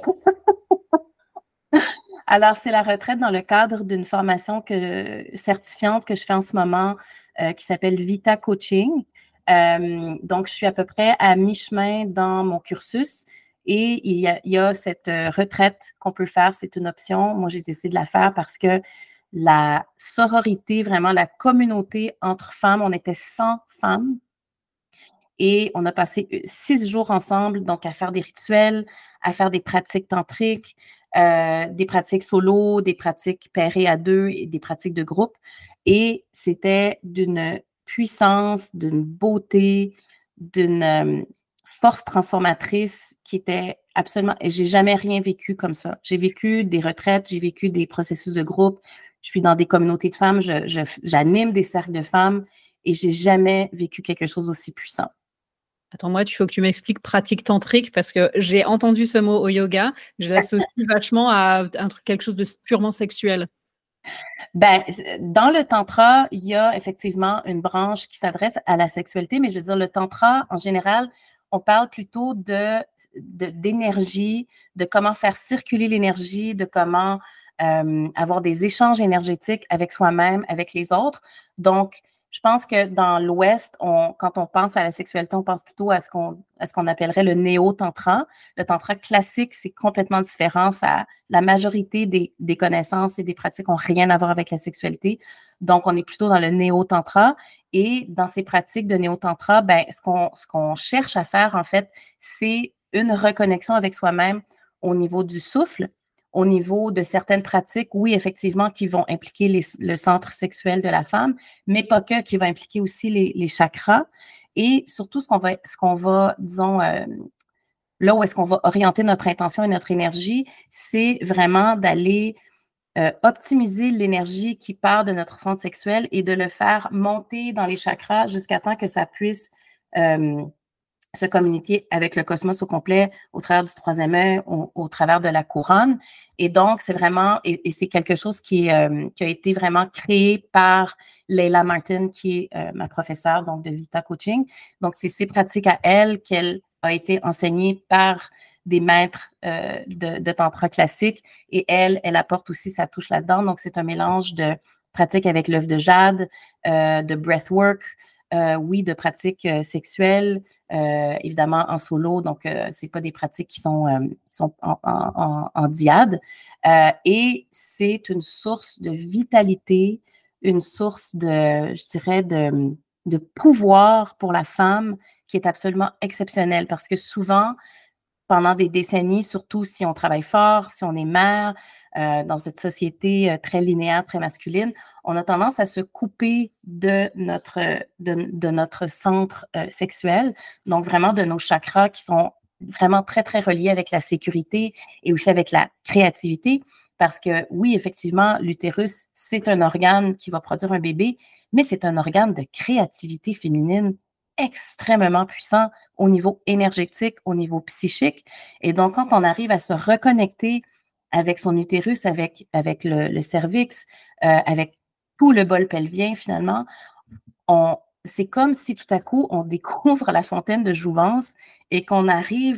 Alors, c'est la retraite dans le cadre d'une formation que, certifiante que je fais en ce moment euh, qui s'appelle Vita Coaching. Euh, donc, je suis à peu près à mi-chemin dans mon cursus et il y a, il y a cette retraite qu'on peut faire. C'est une option. Moi, j'ai décidé de la faire parce que la sororité, vraiment la communauté entre femmes, on était cent femmes et on a passé six jours ensemble, donc à faire des rituels, à faire des pratiques tantriques, euh, des pratiques solo, des pratiques pairées à deux et des pratiques de groupe. Et c'était d'une puissance, d'une beauté, d'une euh, force transformatrice qui était absolument... Et j'ai jamais rien vécu comme ça. J'ai vécu des retraites, j'ai vécu des processus de groupe, je suis dans des communautés de femmes, je, je, j'anime des cercles de femmes et j'ai jamais vécu quelque chose d'aussi puissant. Attends, moi, il faut que tu m'expliques pratique tantrique parce que j'ai entendu ce mot au yoga. Je l'associe vachement à un truc, quelque chose de purement sexuel. Ben, dans le tantra, il y a effectivement une branche qui s'adresse à la sexualité, mais je veux dire, le tantra, en général, on parle plutôt de, de, d'énergie, de comment faire circuler l'énergie, de comment euh, avoir des échanges énergétiques avec soi-même, avec les autres. Donc, je pense que dans l'Ouest, on, quand on pense à la sexualité, on pense plutôt à ce qu'on, à ce qu'on appellerait le néo-tantra. Le tantra classique, c'est complètement différent. Ça, la majorité des, des connaissances et des pratiques n'ont rien à voir avec la sexualité. Donc, on est plutôt dans le néo-tantra. Et dans ces pratiques de néo-tantra, ben, ce qu'on, ce qu'on cherche à faire, en fait, c'est une reconnexion avec soi-même au niveau du souffle, au niveau de certaines pratiques, oui, effectivement, qui vont impliquer les, le centre sexuel de la femme, mais pas que, qui va impliquer aussi les, les chakras. Et surtout, ce qu'on va, ce qu'on va disons, euh, là où est-ce qu'on va orienter notre intention et notre énergie, c'est vraiment d'aller euh, optimiser l'énergie qui part de notre centre sexuel et de le faire monter dans les chakras jusqu'à temps que ça puisse euh, se communiquer avec le cosmos au complet au travers du troisième œil, au, au travers de la couronne. Et donc, c'est vraiment, et, et c'est quelque chose qui, euh, qui a été vraiment créé par Leila Martin, qui est euh, ma professeure donc, de Vita Coaching. Donc, c'est ces pratiques à elle qu'elle a été enseignée par des maîtres euh, de, de tantra classique. Et elle, elle apporte aussi sa touche là-dedans. Donc, c'est un mélange de pratiques avec l'œuf de jade, euh, de breathwork, euh, oui, de pratiques euh, sexuelles, Euh, évidemment en solo, donc euh, c'est pas des pratiques qui sont, euh, qui sont en, en, en, en dyade. Euh, et c'est une source de vitalité, une source de, je dirais, de, de pouvoir pour la femme qui est absolument exceptionnelle parce que souvent, pendant des décennies, surtout si on travaille fort, si on est mère, euh, dans cette société euh, très linéaire, très masculine, on a tendance à se couper de notre, de, de notre centre euh, sexuel, donc vraiment de nos chakras qui sont vraiment très, très reliés avec la sécurité et aussi avec la créativité. Parce que oui, effectivement, l'utérus, c'est un organe qui va produire un bébé, mais c'est un organe de créativité féminine extrêmement puissant au niveau énergétique, au niveau psychique. Et donc, quand on arrive à se reconnecter avec son utérus, avec, avec le, le cervix, euh, avec tout le bol pelvien, finalement, on, c'est comme si tout à coup, on découvre la fontaine de jouvence et qu'on arrive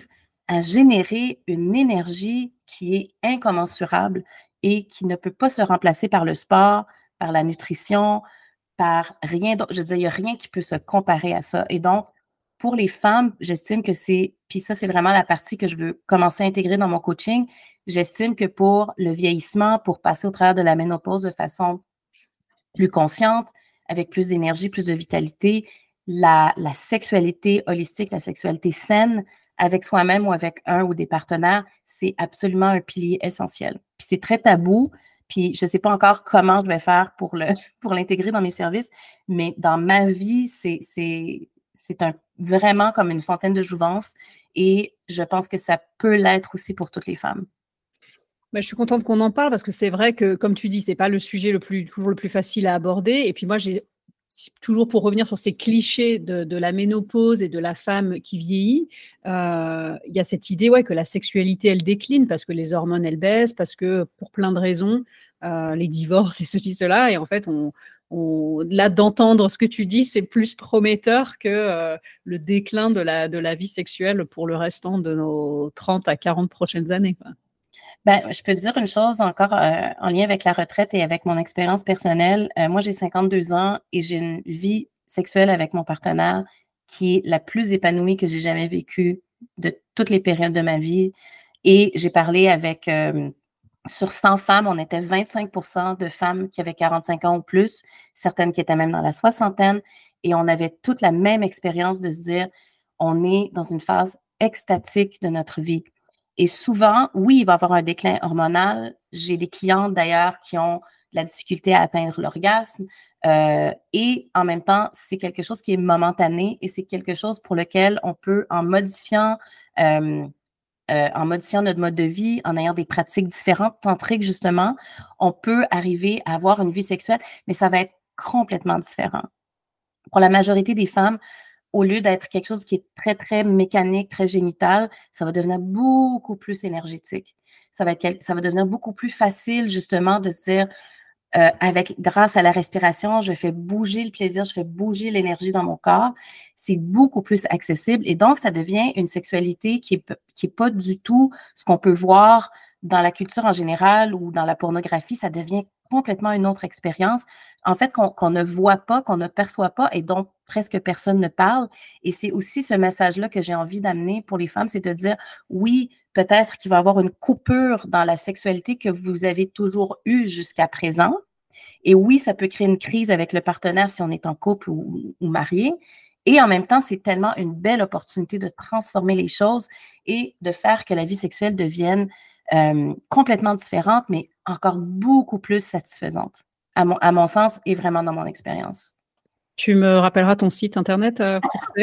à générer une énergie qui est incommensurable et qui ne peut pas se remplacer par le sport, par la nutrition, par rien d'autre. Je veux dire, il n'y a rien qui peut se comparer à ça. Et donc, pour les femmes, j'estime que c'est, puis ça, c'est vraiment la partie que je veux commencer à intégrer dans mon coaching. J'estime que pour le vieillissement, pour passer au travers de la ménopause de façon plus consciente, avec plus d'énergie, plus de vitalité, la, la sexualité holistique, la sexualité saine, avec soi-même ou avec un ou des partenaires, c'est absolument un pilier essentiel. Puis c'est très tabou, puis je ne sais pas encore comment je vais faire pour le pour l'intégrer dans mes services, mais dans ma vie, c'est, c'est, c'est un, vraiment comme une fontaine de jouvence et je pense que ça peut l'être aussi pour toutes les femmes. Bah, je suis contente qu'on en parle parce que c'est vrai que, comme tu dis, c'est pas le sujet le plus toujours le plus facile à aborder et puis moi, j'ai toujours pour revenir sur ces clichés de de la ménopause et de la femme qui vieillit, heu, il y a cette idée, ouais, que la sexualité, elle décline parce que les hormones, elles baissent, parce que pour plein de raisons, heu, les divorces et ceci, cela et en fait, on on là, d'entendre ce que tu dis, c'est plus prometteur que, heu, le déclin de la de la vie sexuelle pour le restant de nos trente à quarante prochaines années, quoi. Ben, je peux te dire une chose encore euh, en lien avec la retraite et avec mon expérience personnelle. Euh, moi, j'ai cinquante-deux ans et j'ai une vie sexuelle avec mon partenaire qui est la plus épanouie que j'ai jamais vécue de toutes les périodes de ma vie. Et j'ai parlé avec, euh, sur cent femmes, on était vingt-cinq pour cent de femmes qui avaient quarante-cinq ans ou plus, certaines qui étaient même dans la soixantaine. Et on avait toute la même expérience de se dire, on est dans une phase extatique de notre vie. Et souvent, oui, il va y avoir un déclin hormonal. J'ai des clientes d'ailleurs qui ont de la difficulté à atteindre l'orgasme. Euh, et en même temps, c'est quelque chose qui est momentané et c'est quelque chose pour lequel on peut, en modifiant, euh, euh, en modifiant notre mode de vie, en ayant des pratiques différentes, tantriques justement, on peut arriver à avoir une vie sexuelle, mais ça va être complètement différent. Pour la majorité des femmes, au lieu d'être quelque chose qui est très, très mécanique, très génital, ça va devenir beaucoup plus énergétique. Ça va être, ça va devenir beaucoup plus facile, justement, de se dire, euh, avec, grâce à la respiration, je fais bouger le plaisir, je fais bouger l'énergie dans mon corps. C'est beaucoup plus accessible et donc, ça devient une sexualité qui est, qui est pas du tout ce qu'on peut voir dans la culture en général ou dans la pornographie. Ça devient complètement une autre expérience, en fait, qu'on qu'on ne voit pas, qu'on ne perçoit pas et dont presque personne ne parle. Et c'est aussi ce message-là que j'ai envie d'amener pour les femmes, c'est de dire, oui, peut-être qu'il va y avoir une coupure dans la sexualité que vous avez toujours eue jusqu'à présent. Et oui, ça peut créer une crise avec le partenaire si on est en couple ou, ou marié. Et en même temps, c'est tellement une belle opportunité de transformer les choses et de faire que la vie sexuelle devienne euh, complètement différente, mais encore beaucoup plus satisfaisante, à mon, à mon sens et vraiment dans mon expérience. Tu me rappelleras ton site internet euh, pour ces...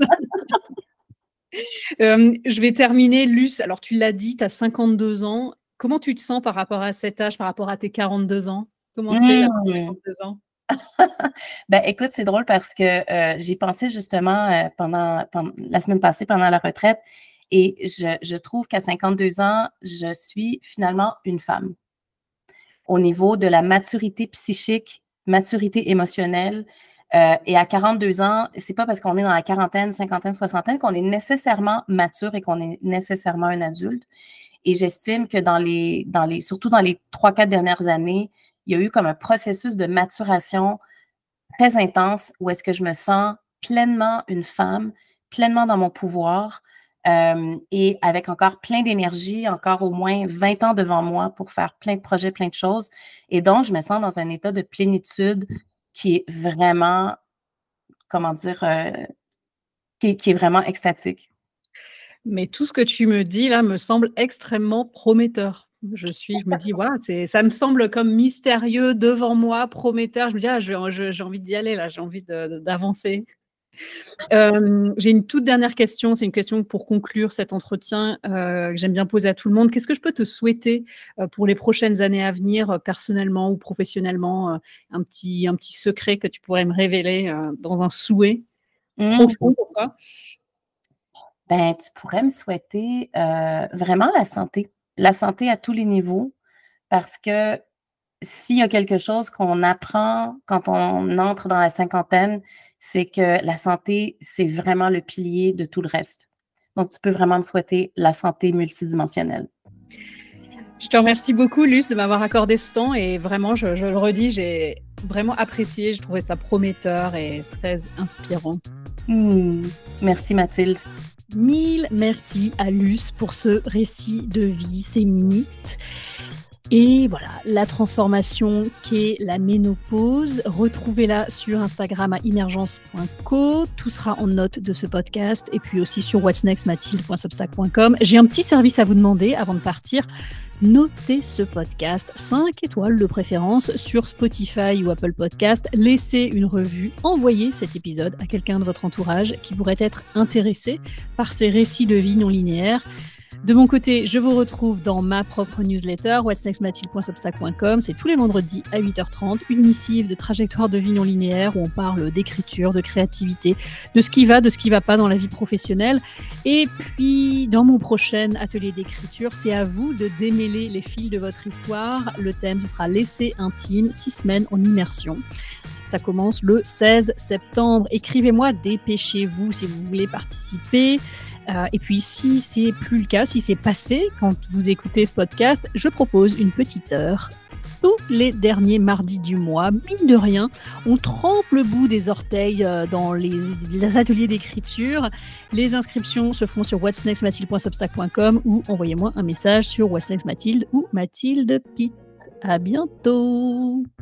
euh, je vais terminer, Luce. Alors, tu l'as dit, tu as cinquante-deux ans. Comment tu te sens par rapport à cet âge, par rapport à tes quarante-deux ans? Comment c'est d'avoir Mmh. cinquante-deux ans? Ben, écoute, c'est drôle parce que euh, j'y pensais justement euh, pendant, pendant la semaine passée, pendant la retraite, et je, je trouve qu'à cinquante-deux ans, je suis finalement une femme. Au niveau de la maturité psychique, maturité émotionnelle, euh, et à quarante-deux ans, c'est pas parce qu'on est dans la quarantaine, cinquantaine, soixantaine qu'on est nécessairement mature et qu'on est nécessairement un adulte. Et j'estime que dans les, dans les, surtout dans les trois, quatre dernières années, il y a eu comme un processus de maturation très intense où est-ce que je me sens pleinement une femme, pleinement dans mon pouvoir euh, et avec encore plein d'énergie, encore au moins vingt ans devant moi pour faire plein de projets, plein de choses. Et donc, je me sens dans un état de plénitude qui est vraiment, comment dire, euh, qui, est, qui est vraiment extatique. Mais tout ce que tu me dis là me semble extrêmement prometteur. Je suis, je me dis, ouais, c'est, ça me semble comme mystérieux devant moi, prometteur. Je me dis, ah, je- je- j'ai envie d'y aller là, j'ai envie de- de- d'avancer. Euh, j'ai une toute dernière question. C'est une question pour conclure cet entretien euh, que j'aime bien poser à tout le monde. Qu'est-ce que je peux te souhaiter euh, pour les prochaines années à venir, euh, personnellement ou professionnellement, euh, un petit, un petit secret que tu pourrais me révéler euh, dans un souhait Mmh. profond pour toi? Ben, tu pourrais me souhaiter euh, vraiment la santé, la santé à tous les niveaux, parce que s'il y a quelque chose qu'on apprend quand on entre dans la cinquantaine, c'est que la santé, c'est vraiment le pilier de tout le reste. Donc, tu peux vraiment me souhaiter la santé multidimensionnelle. Je te remercie beaucoup, Luce, de m'avoir accordé ce temps et vraiment, je, je le redis, j'ai vraiment apprécié, je trouvais ça prometteur et très inspirant. Mmh. Merci Mathilde. Mille merci à Luce pour ce récit de vie, ces mythes. Et voilà, la transformation qu'est la ménopause. Retrouvez-la sur Instagram à immergence point co. Tout sera en note de ce podcast. Et puis aussi sur whats next mathilde point substack point com. J'ai un petit service à vous demander avant de partir. Notez ce podcast cinq étoiles de préférence sur Spotify ou Apple Podcast. Laissez une revue. Envoyez cet épisode à quelqu'un de votre entourage qui pourrait être intéressé par ces récits de vie non linéaires. De mon côté, je vous retrouve dans ma propre newsletter, whats next mathilde point substack point com. C'est tous les vendredis à huit heures trente, une missive de trajectoire de vie non linéaire où on parle d'écriture, de créativité, de ce qui va, de ce qui ne va pas dans la vie professionnelle. Et puis, dans mon prochain atelier d'écriture, c'est à vous de démêler les fils de votre histoire. Le thème, ce sera l'essai intime, six semaines en immersion. Ça commence le seize septembre. Écrivez-moi, dépêchez-vous si vous voulez participer. Euh, et puis, si c'est plus le cas, si c'est passé quand vous écoutez ce podcast, je propose une petite heure tous les derniers mardis du mois. Mine de rien, on trempe le bout des orteils euh, dans les, les ateliers d'écriture. Les inscriptions se font sur whats next mathilde point substack point com ou envoyez-moi un message sur whats next mathilde ou Mathilde Pitt. À bientôt.